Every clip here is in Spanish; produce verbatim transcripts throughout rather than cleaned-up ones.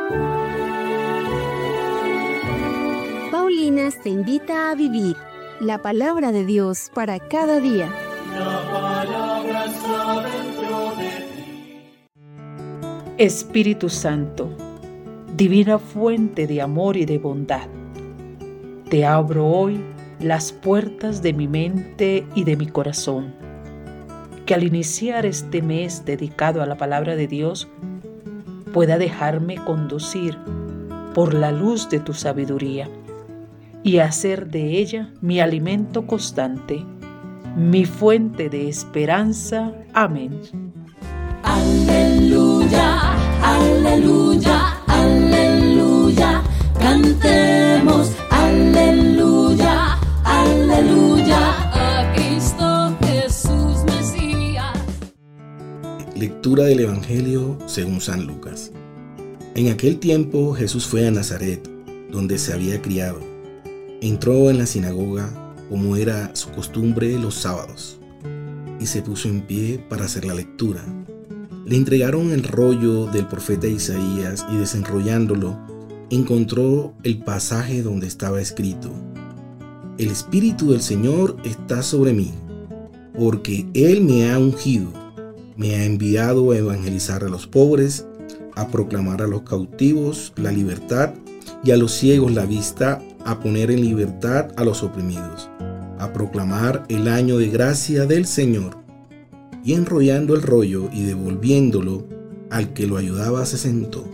Paulinas te invita a vivir la palabra de Dios para cada día. La palabra está dentro de ti. Espíritu Santo, divina fuente de amor y de bondad, te abro hoy las puertas de mi mente y de mi corazón, que al iniciar este mes dedicado a la palabra de Dios, pueda dejarme conducir por la luz de tu sabiduría y hacer de ella mi alimento constante, mi fuente de esperanza. Amén. Aleluya, aleluya, aleluya, cantemos, aleluya, aleluya, a Cristo Jesús Mesías. Lectura del Evangelio según San Lucas. En aquel tiempo Jesús fue a Nazaret, donde se había criado. Entró en la sinagoga, como era su costumbre los sábados, y se puso en pie para hacer la lectura. Le entregaron el rollo del profeta Isaías y desenrollándolo, encontró el pasaje donde estaba escrito: El Espíritu del Señor está sobre mí, porque Él me ha ungido, me ha enviado a evangelizar a los pobres, a proclamar a los cautivos la libertad y a los ciegos la vista, a poner en libertad a los oprimidos, a proclamar el año de gracia del Señor. Y enrollando el rollo y devolviéndolo al que lo ayudaba, se sentó.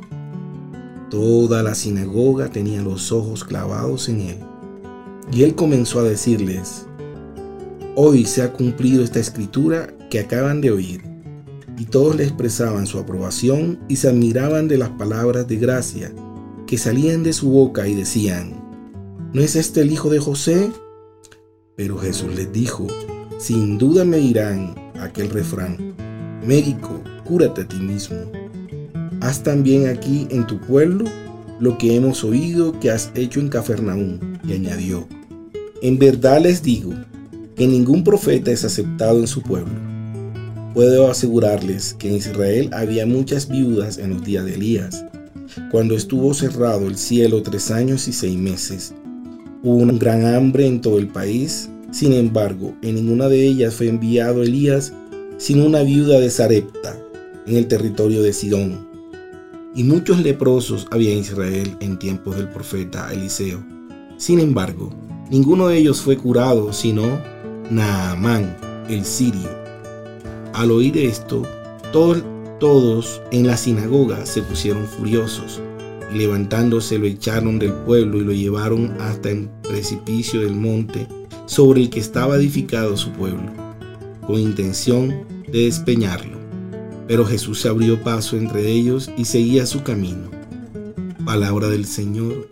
Toda la sinagoga tenía los ojos clavados en él. Y él comenzó a decirles: Hoy se ha cumplido esta escritura que acaban de oír. Y todos le expresaban su aprobación y se admiraban de las palabras de gracia que salían de su boca y decían: ¿No es este el hijo de José? Pero Jesús les dijo: Sin duda me dirán aquel refrán: Médico, cúrate a ti mismo. Haz también aquí en tu pueblo lo que hemos oído que has hecho en Cafarnaúm. Y añadió: En verdad les digo que ningún profeta es aceptado en su pueblo. Puedo asegurarles que en Israel había muchas viudas en los días de Elías, cuando estuvo cerrado el cielo tres años y seis meses. Hubo una gran hambre en todo el país. Sin embargo, en ninguna de ellas fue enviado Elías, sino una viuda de Sarepta, en el territorio de Sidón. Y muchos leprosos había en Israel en tiempos del profeta Eliseo. Sin embargo, ninguno de ellos fue curado, sino Naamán, el sirio. Al oír esto, todos, todos en la sinagoga se pusieron furiosos. Y levantándose lo echaron del pueblo y lo llevaron hasta el precipicio del monte sobre el que estaba edificado su pueblo, con intención de despeñarlo. Pero Jesús se abrió paso entre ellos y seguía su camino. Palabra del Señor.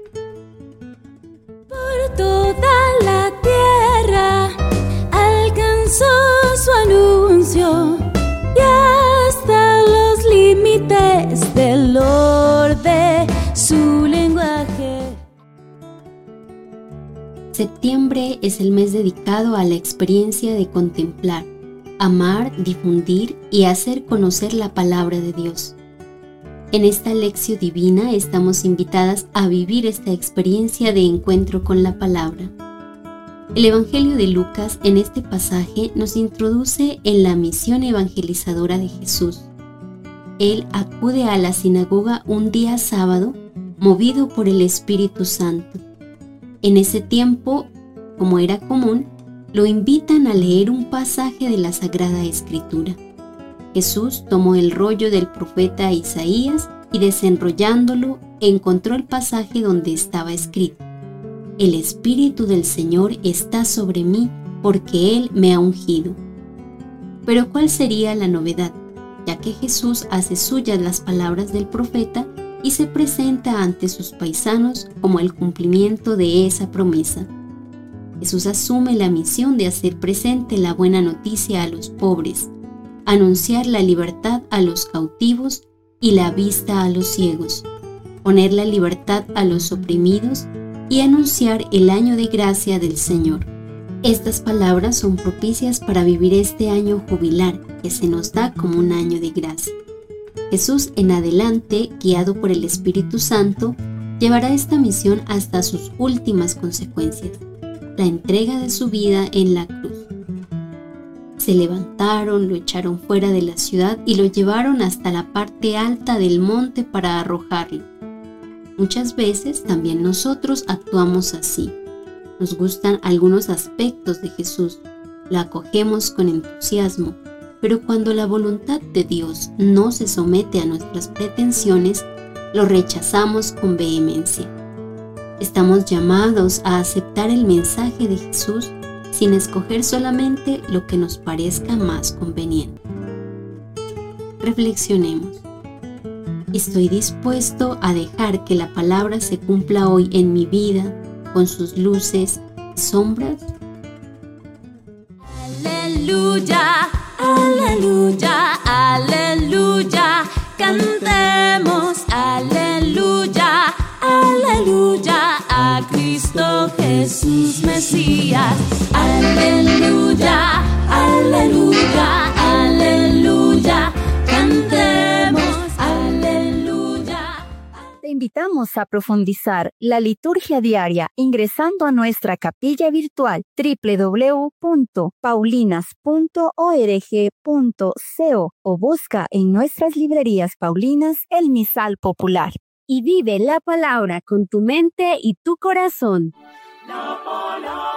Por toda la tierra alcanzó su anuncio y hasta los límites del orbe su lenguaje. Septiembre es el mes dedicado a la experiencia de contemplar, amar, difundir y hacer conocer la palabra de Dios. En esta lección divina estamos invitadas a vivir esta experiencia de encuentro con la palabra. El Evangelio de Lucas en este pasaje nos introduce en la misión evangelizadora de Jesús. Él acude a la sinagoga un día sábado, movido por el Espíritu Santo. En ese tiempo, como era común, lo invitan a leer un pasaje de la Sagrada Escritura. Jesús tomó el rollo del profeta Isaías y desenrollándolo, encontró el pasaje donde estaba escrito: El Espíritu del Señor está sobre mí, porque Él me ha ungido. Pero ¿cuál sería la novedad? Ya que Jesús hace suyas las palabras del profeta y se presenta ante sus paisanos como el cumplimiento de esa promesa. Jesús asume la misión de hacer presente la buena noticia a los pobres, anunciar la libertad a los cautivos y la vista a los ciegos, poner la libertad a los oprimidos y anunciar el año de gracia del Señor. Estas palabras son propicias para vivir este año jubilar que se nos da como un año de gracia. Jesús en adelante, guiado por el Espíritu Santo, llevará esta misión hasta sus últimas consecuencias, la entrega de su vida en la cruz. Se levantaron, lo echaron fuera de la ciudad y lo llevaron hasta la parte alta del monte para arrojarlo. Muchas veces también nosotros actuamos así. Nos gustan algunos aspectos de Jesús, lo acogemos con entusiasmo, pero cuando la voluntad de Dios no se somete a nuestras pretensiones, lo rechazamos con vehemencia. Estamos llamados a aceptar el mensaje de Jesús sin escoger solamente lo que nos parezca más conveniente. Reflexionemos. ¿Estoy dispuesto a dejar que la palabra se cumpla hoy en mi vida con sus luces y sombras? Aleluya, aleluya, aleluya, cantemos, aleluya, aleluya, a Cristo Jesús Mesías, aleluya, aleluya, aleluya, cantemos, aleluya. Te invitamos a profundizar la liturgia diaria ingresando a nuestra capilla virtual doble u doble u doble u punto paulinas punto org punto co o busca en nuestras librerías paulinas el misal popular. Y vive la palabra con tu mente y tu corazón. La palabra.